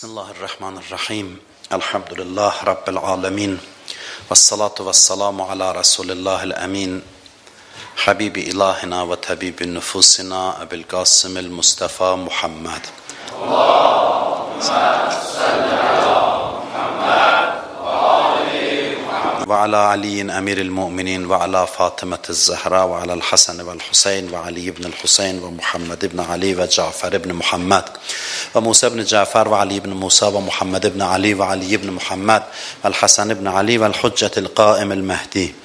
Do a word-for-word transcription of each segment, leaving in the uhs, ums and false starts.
Bismillahirrahmanirrahim. Elhamdülillah Rabbil alemin. Vessalatu vesselamu ala Resulillahil emin. Habibi ilahina ve tabibi nüfusina Ebil Qasimil Mustafa Muhammed. Allahümme salli ala Muhammed ve ali Muhammed. Ve ala aliyin emiril mu'minin ve ala Fatimetiz Zehra ve ala'l Hasan ve'l Husayn ve Ali ibn'l Husayn ve Muhammed ibn Ali ve Cafer ibn Muhammed. Ve Musa ibn Cafer ve Ali ibn Musa ve Muhammed ibn Ali ve Ali ibn Muhammed ve Hasan ibn Ali ve Hüccetil Qaimil Mehdi.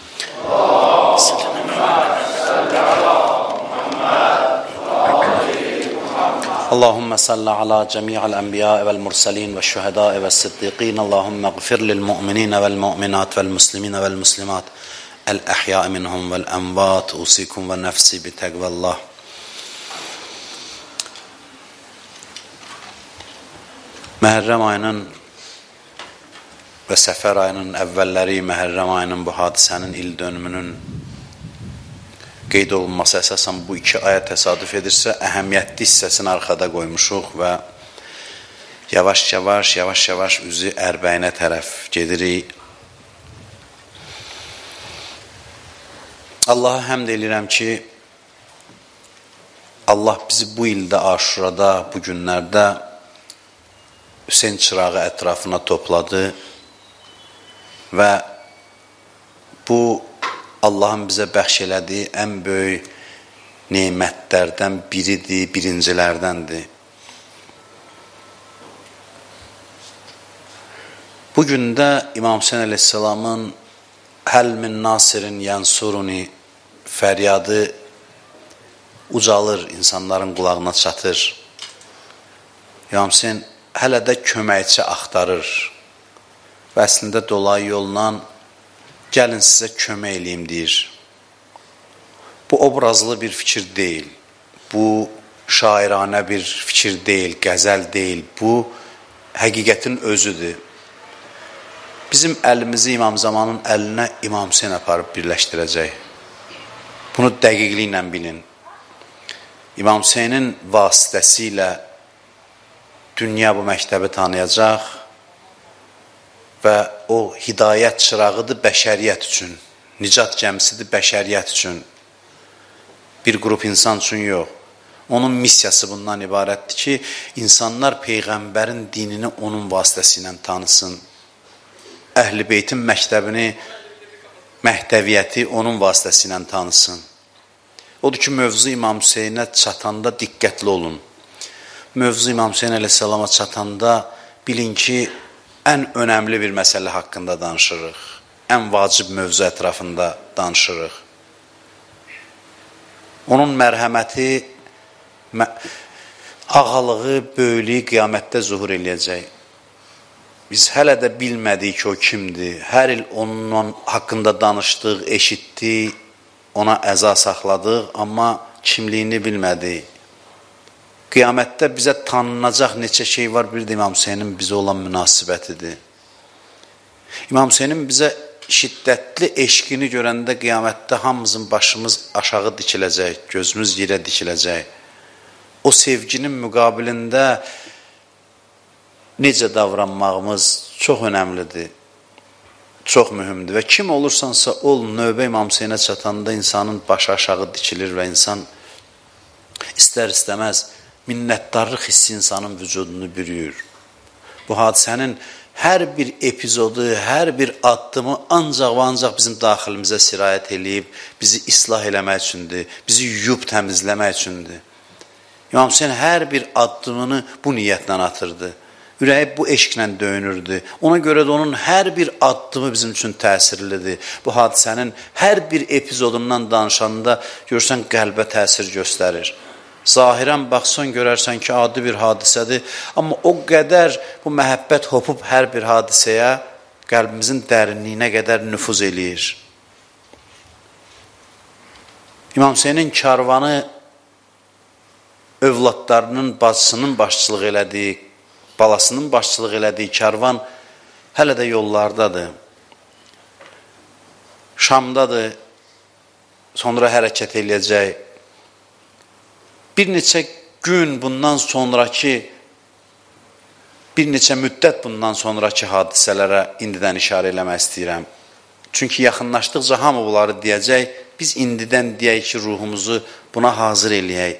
Allahümme salli ala cemi'il enbiya vel mursalin ve şühedâ ve siddiqin. Allahümme gfir lil mu'minine vel mu'minat vel muslimine vel muslimat. El ahya minhum vel envat. Usikum ve nefsi bi tekvallah. Məhərrəm ayının və Səfər ayının əvvəlləri, Məhərrəm ayının bu hadisənin il dönümünün qeyd olunması əsasən bu iki aya təsadüf edirsə, əhəmiyyətli hissəsini arxada qoymuşuq və yavaş-yavaş, yavaş-yavaş üzü ərbəyinə tərəf gedirik. Allaha həmd edirəm ki, Allah bizi bu ildə Aşurada, bu günlərdə Hüseyn çırağı ətrafına topladı və bu Allahın bizə bəxş elədiyi ən böyük nemətlərdən biridir, birincilərdəndir. Bugün də İmam Hüseyn əleyhissalamın Həl min nasirin yansuruni fəryadı ucalır, insanların qulağına çatır. İmam Hüseyn hələ də köməkçi axtarır və əslində dolayı yolla gəlin sizə kömək eləyim deyir. Bu obrazlı bir fikir deyil, bu şairanə bir fikir deyil, qəzəl deyil, bu həqiqətin özüdür. Bizim əlimizi İmam Zamanın əlinə İmam Hüseyn aparıb birləşdirəcək. Bunu dəqiqliklə bilin. İmam Hüseynin vasitəsilə dünya bu məktəbi tanıyacaq və o hidayət çırağıdır bəşəriyyət üçün, nicat gəmisidir bəşəriyyət üçün, bir qrup insan üçün yox. Onun missiyası bundan ibarətdir ki, insanlar Peyğəmbərin dinini onun vasitəsilə tanısın. Əhl-i Beytin məktəbini, məhdəviyyəti onun vasitəsilə tanısın. Odur ki, mövzu İmam Hüseynə çatanda diqqətli olun. Mövzu İmam Hüseyn əleyhissalama çatanda bilin ki, ən önəmli bir məsələ haqqında danışırıq. Ən vacib mövzu ətrafında danışırıq. Onun mərhəməti, ağalığı, böyülüyü qiyamətdə zuhur eləyəcək. Biz hələ də bilmədik ki, o kimdir. Hər il onun haqqında danışdıq, eşitdik, ona əza saxladıq, amma kimliyini bilmədik. Qiyamətdə bizə tanınacaq neçə şey var, bir də İmam Hüseynin bizə olan münasibətidir. İmam Hüseynin bizə şiddətli eşqini görəndə qiyamətdə hamımızın başımız aşağı dikiləcək, gözümüz yerə dikiləcək. O sevginin müqabilində necə davranmağımız çox önəmlidir, çox mühümdür və kim olursansa ol, növbə İmam Hüseynə çatanda insanın başı aşağı dikilir və insan istər-istəməz minnətdarlıq hissi insanın vücudunu bürüyür. Bu hadisənin hər bir epizodu, hər bir addımı ancaq və ancaq bizim daxilimizə sirayət eləyib, bizi islah eləmək üçündür, bizi yuyub təmizləmək üçündür. İmam Hüseyn hər bir addımını bu niyyətlə atırdı. Ürəyi bu eşqlə döyünürdü. Ona görə də onun hər bir addımı bizim üçün təsirlidir. Bu hadisənin hər bir epizodundan danışanda görürsən qəlbə təsir göstərir. Zahirən baxsan görərsən ki, adi bir hadisədir, amma o qədər bu məhəbbət hopub hər bir hadisəyə qəlbimizin dərinliyinə qədər nüfuz eləyir. İmam Hüseynin karvanı övladlarının, bacısının başçılıq elədiyi, balasının başçılıq elədiyi karvan hələ də yollardadır. Şamdadır, sonra hərəkət eləyəcək. Bir neçə gün bundan sonraki bir neçə müddət bundan sonraki hadisələrə indidən işarə eləmək istəyirəm. Çünki yaxınlaşdıqca hamı bunları deyəcək, biz indidən deyək ki, ruhumuzu buna hazır eləyək.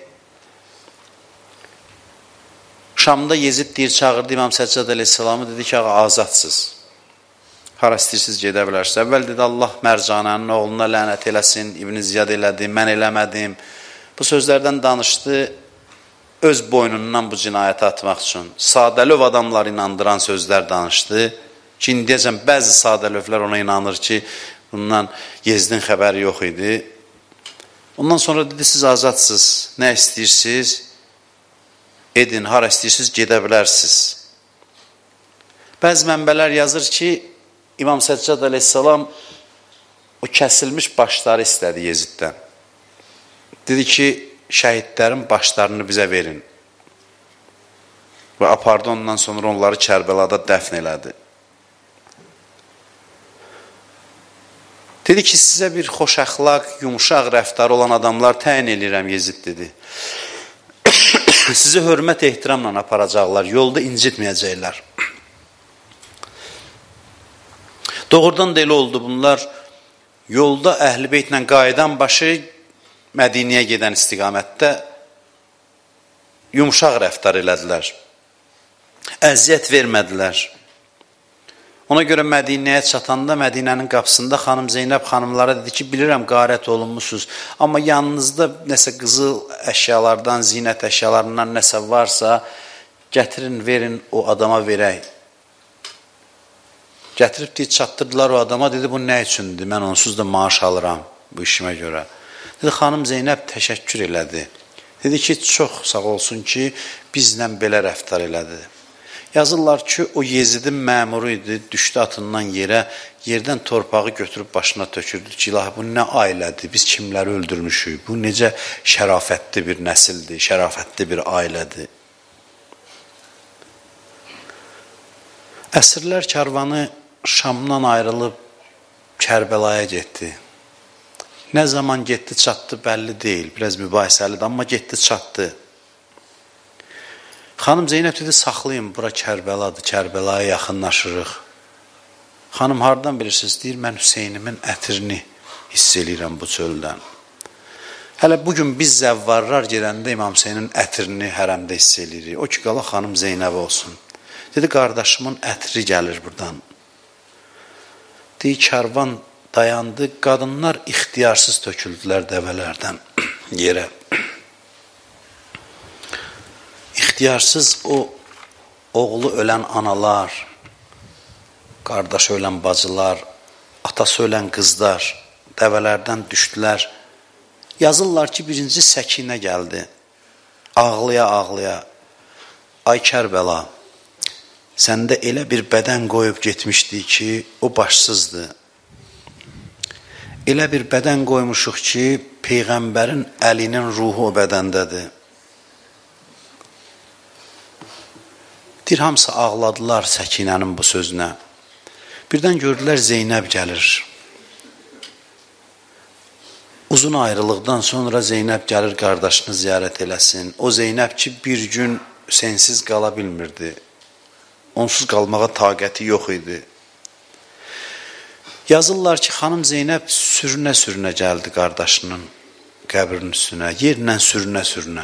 Şamda Yezid deyir, çağırdı İmam Səccad əleyhissalamı, dedi ki, ağa, azadsız. Hara istəyirsiniz, gedə bilərsiniz. Əvvəl dedi, Allah Mərcanənin oğluna lənət eləsin, İbn Ziyad elədi, mən eləmədim. Bu sözlərdən danışdı, öz boynundan bu cinayəti atmaq üçün. Sadəlöv adamlar inandıran sözlər danışdı ki, indiyəcən bəzi sadəlövlər ona inanır ki, bundan Yezidin xəbəri yox idi. Ondan sonra dedi, siz azadsız, nə istəyirsiniz? Edin, hara istəyirsiniz, gedə bilərsiniz. Bəzi mənbələr yazır ki, İmam Səccad əleyhissalam o kəsilmiş başları istədi Yeziddən. Dedi ki, şəhidlərin başlarını bizə verin. Və apardı, ondan sonra onları Kərbəlada dəfn elədi. Dedi ki, sizə bir xoş əxlaq, yumuşaq rəftarı olan adamlar təyin eləyirəm, Yezid dedi. Sizi hörmət ehtiramla aparacaqlar, yolda incitməyəcəklər. Doğrudan da elə oldu bunlar. Yolda Əhl-i Beytlə qayıdan başı Mədiniyə gedən istiqamətdə yumuşaq rəftar elədilər. Əziyyət vermədilər. Ona görə Mədiniyə çatanda Mədinənin qapısında xanım Zeynəb xanımlara dedi ki, bilirəm qarət olunmuşsunuz, amma yanınızda nəsə qızıl əşyalardan, zinət əşyalarından nəsə varsa, gətirin, verin, o adama verək. Gətirib deyib, çatdırdılar o adama, dedi, bu nə üçündür? Mən onsuz da maaş alıram bu işimə görə. Dedi, xanım Zeynəb təşəkkür elədi. Dedi ki, çox sağ olsun ki, bizlə belə rəftar elədi. Yazırlar ki, o Yezidin məmuru idi, düşdü atından yerə, yerdən torpağı götürüb başına tökürdü ki, ilahi, bu nə ailədir, biz kimləri öldürmüşük, bu necə şərafətli bir nəsildir, şərafətli bir ailədir. Əsrlər karvanı Şamdan ayrılıb Kərbəlaya getdi. Nə zaman getdi, çatdı, bəlli deyil, biraz mübahisəlidir, amma getdi, çatdı. Xanım Zeynəb dedi, saxlayın, bura Kərbəladır, Kərbəlaya yaxınlaşırıq. Xanım, hardan bilirsiniz? Deyir, mən Hüseynimin ətrini hiss eləyirəm bu çöldən. Hələ bugün biz zəvvarlar gedəndə İmam Hüseynin ətrini hərəmdə hiss eləyirik. O ki, qala xanım Zeynəb olsun. Dedi, qardaşımın ətri gəlir buradan. Deyir, kərvan dayandı, qadınlar ixtiyarsız töküldülər dəvələrdən yerə. İxtiyarsız o oğlu ölən analar, qardaş ölən bacılar, atası ölən qızlar dəvələrdən düşdülər. Yazırlar ki, birinci Səkinə gəldi. Ağlaya-ağlaya, ay Kərbəla, səndə elə bir bədən qoyub getmişdik ki, o başsızdır. Elə bir bədən qoymuşuq ki, Peyğəmbərin əlinin ruhu o bədəndədir. Deyir, hamısı ağladılar Səkinənin bu sözünə. Birdən gördülər, Zeynəb gəlir. Uzun ayrılıqdan sonra Zeynəb gəlir, qardaşını ziyarət eləsin. O Zeynəb ki, bir gün sensiz qala bilmirdi. Onsuz qalmağa taqəti yox idi. Yazırlar ki, xanım Zeynəb sürünə-sürünə gəldi qardaşının qəbrinin üstünə, yerlə sürünə-sürünə.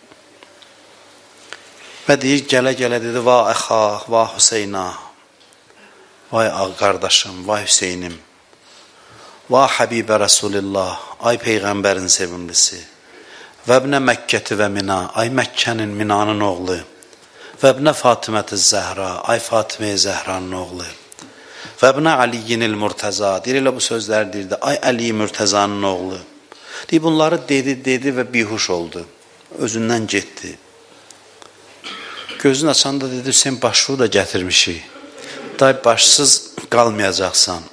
Və deyir, gələ-gələ dedi, va əxa, va Hüseyna, vay ağ qardaşım, vay Hüseynim, va Həbibə Rasulillah, ay Peyğəmbərin sevimlisi, və ibnə Məkkəti və Mina, ay Məkkənin, Minanın oğlu, və ibnə Fatimə-i Zəhra, ay Fatimə-i Zəhranın oğlu, və ibnə Aliyyinil Murtəza, deyir, elə bu sözlər deyirdi, ay Əli Mürtəzanın oğlu. Deyir, bunları dedi, dedi və bihuş oldu, özündən getdi. Gözünü açanda dedi, Hüseyin başlığı da gətirmişik. Day başsız qalmayacaqsan.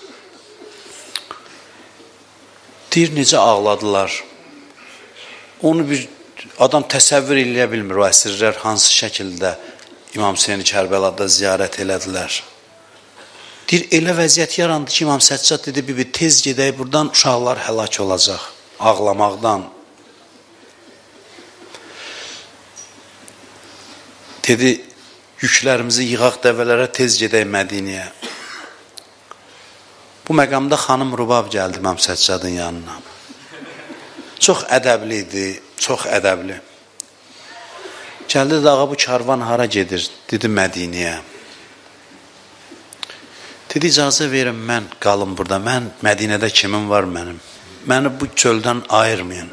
Deyir, necə ağladılar. Onu bir adam təsəvvür eləyə bilmir, o əsirlər hansı şəkildə İmam Hüseyni Kərbəlada ziyarət elədilər. Deyir, elə vəziyyət yarandı ki, İmam Səccad dedi, bibi tez gedək, buradan uşaqlar həlak olacaq, ağlamaqdan. Dedi, yüklərimizi yığaq dəvələrə tez gedək Mədiniyə. Bu məqamda xanım Rubab gəldi İmam Səccadın yanına. Çox ədəbli idi, çox ədəbli. Gəldi dedi, ağa bu karvan hara gedir? Dedi, Mədiniyə. Dedi, icazə verin, mən qalım burada. Mən Mədinədə kimim var mənim? Məni bu çöldən ayırmayın.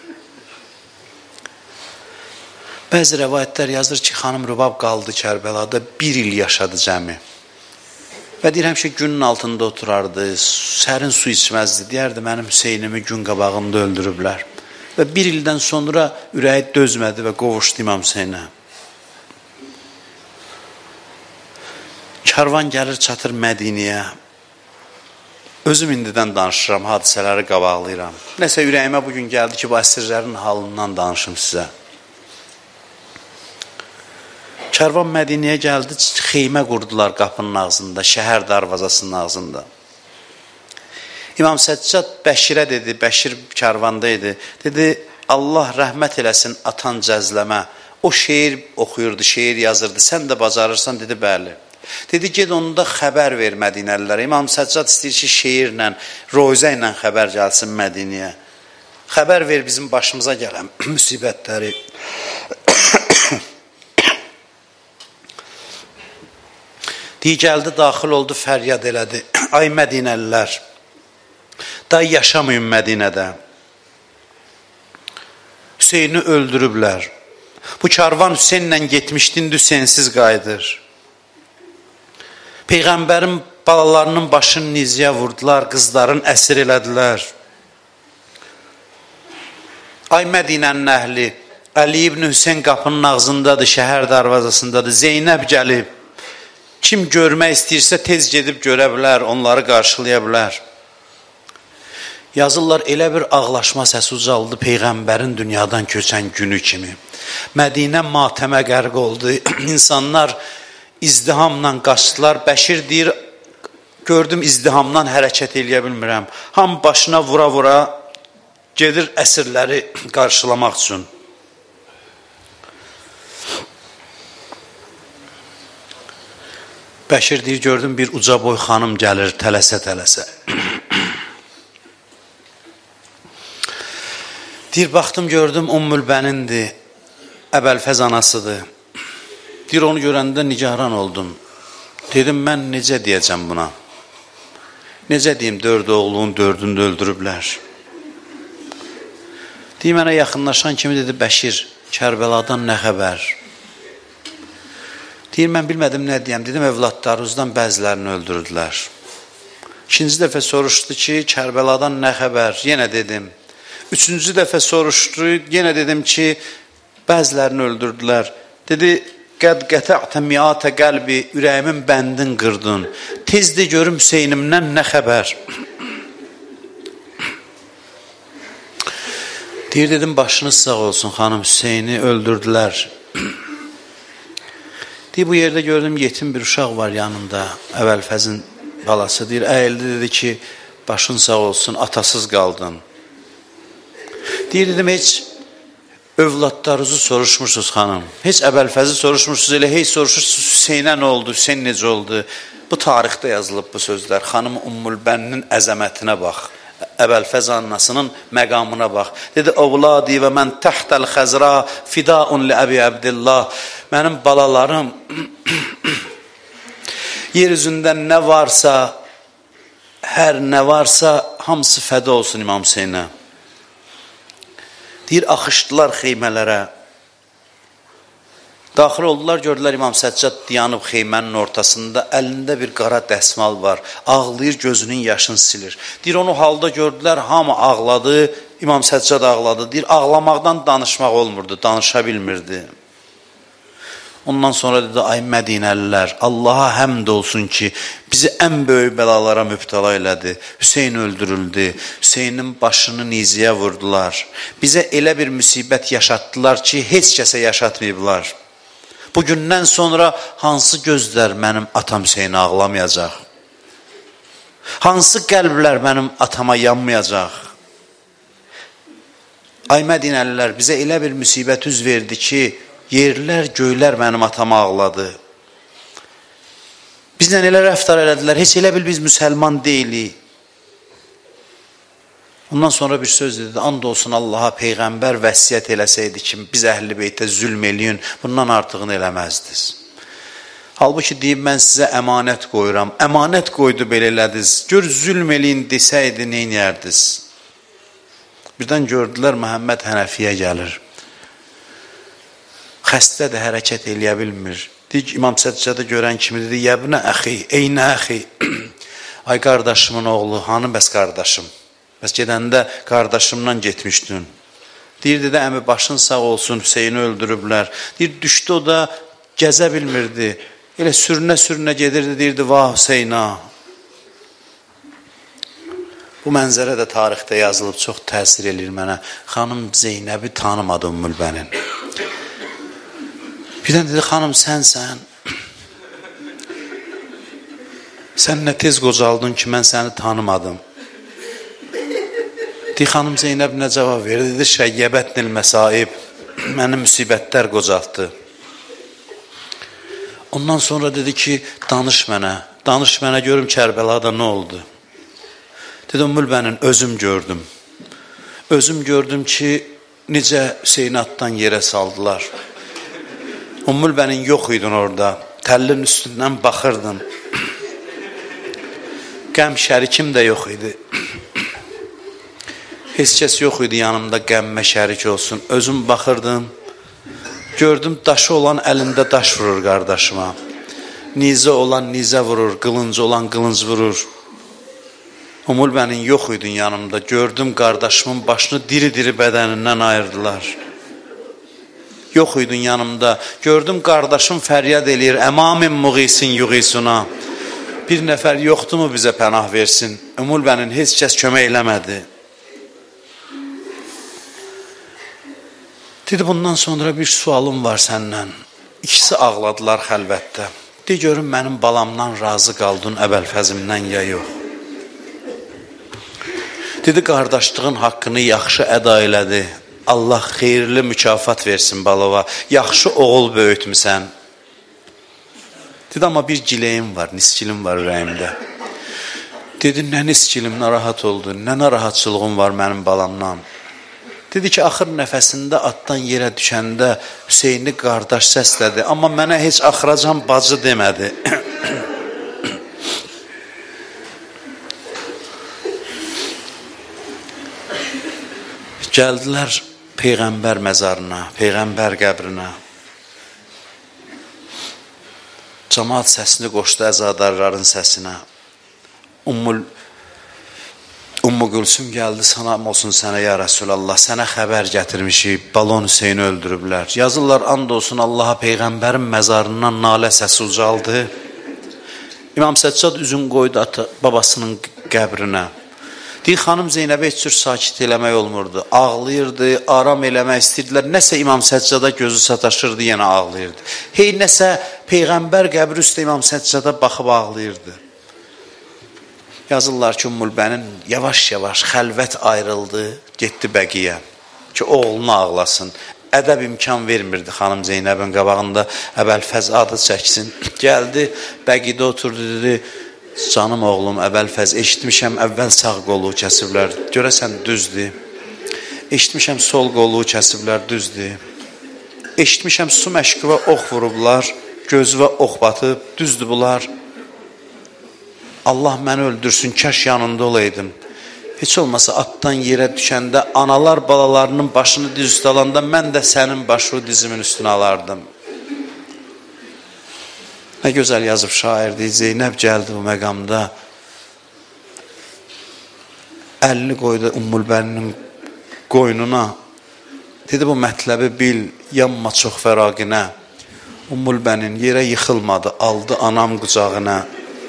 Bəzi rəvayətlər yazır ki, xanım Rubab qaldı Kərbəlada, bir il yaşadı cəmi. Və deyir, həmişə günün altında oturardı, sərin su içməzdi. Deyərdi, mənim Hüseynimi gün qabağında öldürüblər. Və bir ildən sonra ürəyi dözmədi və qovuşdu İmam Hüseynə. Karvan gəlir, çatır Mədiniyə. Özüm indidən danışıram, hadisələri qabaqlayıram. Nəsə ürəyimə bugün gəldi ki, bu əsirlərin halından danışım sizə. Kərvan Mədiniyə gəldi, xeymə qurdular qapının ağzında, şəhər darvazasının ağzında. İmam Səccad Bəşirə dedi, Bəşir kərvanda idi. Dedi, Allah rəhmət eləsin atan cəzləmə. O şeir oxuyurdu, şeir yazırdı. Sən də bacarırsan, dedi, bəli. Dedi, ged onu da xəbər ver Mədinəlilərə. İmam Səccad istəyir ki, şeirlə, roizə ilə xəbər gəlsin Mədiniyə. Xəbər ver bizim başımıza gələn müsibətləri. Deyir, gəldi, daxil oldu, fəryad elədi. Ay Mədinəlilər, da yaşamayın Mədinədə. Hüseyni öldürüblər. Bu karvan Hüseynlə getmişdin, Hüseynsiz qayıdır. Peyğəmbərin balalarının başını nizyə vurdular, qızların əsir elədilər. Ay Mədinənin əhli, Əli ibn Hüseyn qapının ağzındadır, şəhər darvazasındadır, Zeynəb gəlib. Kim görmək istəyirsə tez gedib görə bilər, onları qarşılaya bilər. Yazırlar, elə bir ağlaşma səsi ucaldı Peyğəmbərin dünyadan köçən günü kimi. Mədinə matəmə qərq oldu, insanlar izdihamla qaçdılar. Bəşir deyir, gördüm izdihamdan hərəkət eləyə bilmirəm. Ham başına vura-vura gedir əsirləri qarşılamaq üçün. Bəşir deyir, gördüm bir uca boy xanım gəlir tələsə-tələsə. Deyir, baxdım, gördüm Ümmülbənindir, Əbəlfəz anasıdır. Deyir, onu görəndə nigaran oldum. Dedim, mən necə deyəcəm buna? Necə deyim, dörd oğlunun dördünü də öldürüblər. Deyir, mənə yaxınlaşan kimi dedi, Bəşir, Kərbəladan nə xəbər? Deyir, mən bilmədim nə deyəm. Dedim, övladlarınızdan bəzilərini öldürdülər. İkinci dəfə soruşdu ki, Kərbəladan nə xəbər? Yenə dedim. Üçüncü dəfə soruşdu, yenə dedim ki, bəzilərini öldürdülər. Dedi, qəd qətə'tə mi'atə qəlbi, ürəyimin bəndin qırdın. Tezdə görüm Hüseynimdən nə xəbər? Deyir, dedim, başınız sağ olsun, xanım Hüseyni öldürdülər. Deyir, bu yerdə gördüm, yetim bir uşaq var yanında, Əbəlfəzin balası. Deyir, əyildi, dedi ki, başın sağ olsun, atasız qaldın. Deyir, dedim, heç övladlarınızı soruşmursunuz xanım. Heç Əbəlfəzi soruşmursunuz, elə heç soruşursunuz, Hüseynə nə oldu, Hüseyn necə oldu? Bu tarixdə yazılıb bu sözlər. Xanım Ümmülbəninin əzəmətinə bax. Əbəlfəz annasının məqamına bax. Dedi, Ovladi və mən təhtəl xəzra fidaun li Əbi Əbdillah. Mənim balalarım yer üzündə nə varsa, hər nə varsa hamısı fəda olsun İmam Hüseynə. Deyir, axışdılar xeymələrə. Daxil oldular, gördülər İmam Səccad dayanıb xeymənin ortasında, əlində bir qara dəsmal var, ağlayır, gözünün yaşını silir. Deyir, onu halda gördülər, hamı ağladı, İmam Səccad ağladı. Deyir, ağlamaqdan danışmaq olmurdu, danışa bilmirdi. Ondan sonra dedi, ay Mədinəlilər, Allaha həmd olsun ki, bizi ən böyük bəlalara mübtəla elədi. Hüseyn öldürüldü, Hüseynin başını nizəyə vurdular. Bizə elə bir müsibət yaşatdılar ki, heç kəsə yaşatmayıblar. Bugündən sonra hansı gözlər mənim atam Hüseyni ağlamayacaq? Hansı qəlblər mənim atama yanmayacaq? Ay Mədinəlilər, bizə elə bir müsibət üz verdi ki, yerlər, göylər mənim atama ağladı. Bizlə elə rəftar elədilər, heç elə bil biz müsəlman deyilik. Ondan sonra bir söz dedi, and olsun Allaha Peyğəmbər vəsiyyət eləsəydi ki, biz əhl-i beytə zülm eləyin, bundan artığını eləməzdiniz. Halbuki deyib, mən sizə əmanət qoyuram, əmanət qoydu belə elədiniz, gör zülm eləyin desəydi, neynərdiniz? Birdən gördülər, Məhəmməd Hənəfiyə gəlir. Xəstədir, hərəkət eləyə bilmir. Deyik, İmam Səccədə görən kimi dedi, yəbnə əxi, eynə əxi. Ay qardaşımın oğlu, hanı bəs qardaşım? Bəs gedəndə qardaşımdan getmişdin. Deyir, dedi, əmi başın sağ olsun, Hüseyni öldürüblər. Deyir, düşdü o da gəzə bilmirdi. Elə sürünə-sürünə gedirdi, deyirdi, vah Hüseyna. Bu mənzərə də tarixdə yazılıb, çox təsir edir mənə. Xanım Zeynəbi tanımadı Ümmülbənin. Birdən dedi, xanım sənsən. Sən nə tez qocaldın ki, mən səni tanımadım. Deyir, xanım Zeynəb nə cavab verdi? Dedi, şəyyəbətnil məsaib, mənim müsibətlər qocaltdı. Ondan sonra dedi ki, danış mənə, danış mənə, görüm Kərbəlada nə oldu? Dedi, Ümmülbənin özüm gördüm. Özüm gördüm ki, necə Hüseyni atdan yerə saldılar. Ümmülbənin yox idin orada, təllin üstündən baxırdın. Qəm şərikim də yox idi. Heç kəs yox idi yanımda qəmmə şərik olsun. Özüm baxırdım, gördüm daşı olan əlində daş vurur qardaşıma. Nizə olan nizə vurur, qılıncı olan qılınc vurur. Ümmülbənin yox idin yanımda, gördüm qardaşımın başını diri-diri bədənindən ayırdılar. Yox idin yanımda, gördüm qardaşım fəryad eləyir, əmamin muğisin yuğisuna. Bir nəfər yoxdur mu bizə pənah versin? Ümmülbənin heç kəs kömək eləmədi. Dedi, bundan sonra bir sualım var səndən. İkisi ağladılar xəlvətdə. De, görüm mənim balamdan razı qaldın, əvvəlfəzimdən ya yox. Dedi, qardaşlığın haqqını yaxşı əda elədi. Allah xeyirli mükafat versin balava. Yaxşı oğul böyütmüsən. Dedi, amma bir giləyim var, niskilim var ürəyimdə. Dedi, nə niskilim, narahat oldu, nə narahatçılığım var mənim balamdan. Dedi ki, axır nəfəsində atdan yerə düşəndə Hüseyni qardaş səslədi, amma mənə heç axıracan bacı demədi. Gəldilər Peyğəmbər məzarına, Peyğəmbər qəbrinə. Cəmaat səsini qoşdu əzadarların səsinə. Ümmül Ümmü Gülsüm gəldi, salam olsun sənə ya Rəsulallah, sənə xəbər gətirmişik, balon Hüseyni öldürüblər. Yazırlar, and olsun Allaha Peyğəmbərin məzarından nalə səsi ucaldı. İmam Səccad üzün qoydu atı, babasının qəbrinə. Deyir, xanım Zeynəbə heç cür sakit eləmək olmurdu. Ağlayırdı, aram eləmək istəyirdilər. Nəsə İmam Səccada gözü sataşırdı, yenə ağlayırdı. Hey, nəsə Peyğəmbər qəbri üstə İmam Səccada baxıb ağlayırdı. Yazırlar ki, Ümmülbənin yavaş-yavaş xəlvət ayrıldı, getdi Bəqiyə ki, oğlunu ağlasın. Ədəb imkan vermirdi xanım Zeynəbin qabağında, əvvəlfəz adı çəksin. Gəldi, Bəqidə oturdu, dedi, canım oğlum, əvvəlfəz, eşitmişəm, əvvəl sağ qolu kəsiblər, görəsən düzdür. Eşitmişəm, sol qolu kəsiblər, düzdür. Eşitmişəm, su məşqivə ox vurublar, gözüvə ox batıb, düzdür bunlar. Allah məni öldürsün, kəş yanında olaydım. Heç olmasa atdan yerə düşəndə analar balalarının başını diz üstə alanda mən də sənin başı dizimin üstünə alardım. Nə gözəl yazıb şairdir. Zeynəb gəldi bu məqamda. Əlini qoydu Ümmülbəninin qoynuna. Dedi, bu mətləbi bil, yanma çox fəraqinə. Ümmülbənin yerə yıxılmadı, aldı anam qucağına.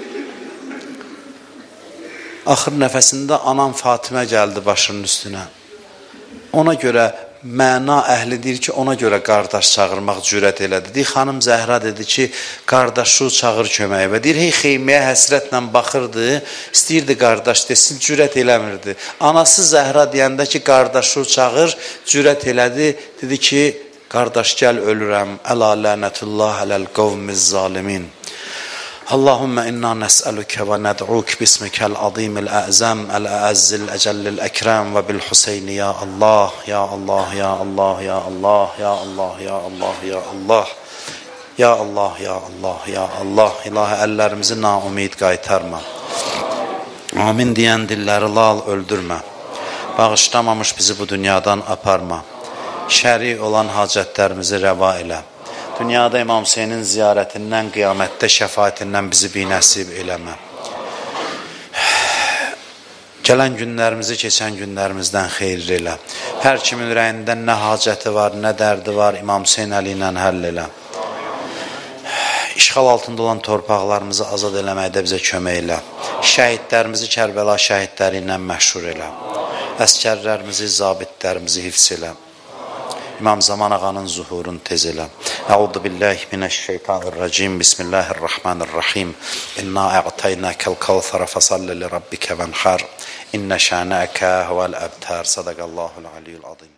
Axır nəfəsində anam Fatimə gəldi başının üstünə. Ona görə məna əhli deyir ki, ona görə qardaş çağırmaq cürət elədi. Deyir, xanım Zəhra dedi ki, qardaşı çağır köməyə və deyir, hey xeyməyə həsrətlə baxırdı, istəyirdi qardaş desin, cürət eləmirdi. Anası Zəhra deyəndə ki, qardaşı çağır, cürət elədi, dedi ki, qardaş gəl ölürəm, ələ lənətullah ələl qovmiz zalimin. اللهم إنا نسألك وندعوك باسمك العظيم الأعظم الأعز الأجل الأكرم وبالحسين يا الله يا الله يا الله يا الله يا الله يا الله يا الله Ya Allah, ya Allah, ya Allah, ilahi əllərimizi naumid qaytarma. Amin deyən dilləri lal öldürmə. Bağışlamamış bizi bu dünyadan aparma. Şəri olan hacətlərimizi rəva elə. Dünyada İmam Hüseynin ziyarətindən, qiyamətdə şəfaətindən bizi binəsib eləmə. Gələn günlərimizi keçən günlərimizdən xeyir elə. Hər kimin ürəyində nə hacəti var, nə dərdi var, İmam Hüseyn əli ilə həll elə. İşğal altında olan torpaqlarımızı azad eləməkdə bizə kömək elə. Şəhidlərimizi Kərbəla şəhidləri ilə məşhur elə. Əskərlərimizi, zabitlərimizi hifz elə. İmam Zaman ağanın zuhurunu tez elə. Əuzu billahi minəşşeytanirracim. Bismillahirrahmanirrahim. İnna a'taynakal kawthara fasalli li rabbika vanhar. İnne şana'aka huvel abtar. Sadaqallahul aliyyul azim.